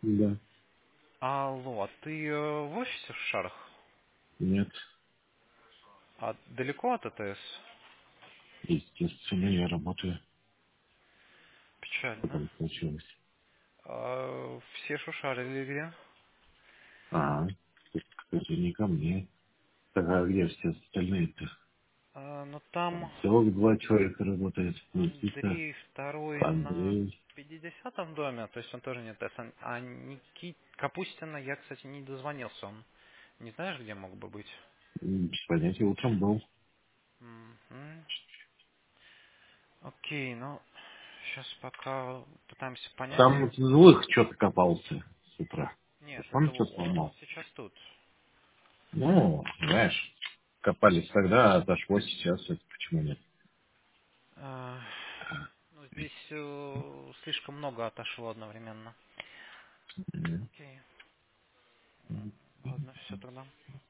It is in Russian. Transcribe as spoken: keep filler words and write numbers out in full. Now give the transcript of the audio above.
Да. Алло, а ты э, в офисе в Шарах? Нет. А далеко от АТС? Естественно, я работаю. Что Печально. там случилось? А, все шушарили где? А, это не ко мне. Так, а где все остальные-то? А, ну там Там всего два человека работает. Никита, Андрей второй на Андрей. пятидесятом доме, то есть он тоже не АТС. А а Никит Капустина, я, кстати, не дозвонился. Он не знаешь, где мог бы быть? М, Без понятия, утром был. Мгм. Окей, ну, сейчас пока пытаемся понять. Там злых что-то копался с утра. Нет, Он это что он, он сломал. сейчас тут. Ну, знаешь, копались тогда, отошло сейчас, это почему нет? А, ну, здесь э, слишком много отошло одновременно. М. Окей. Ладно, все тогда.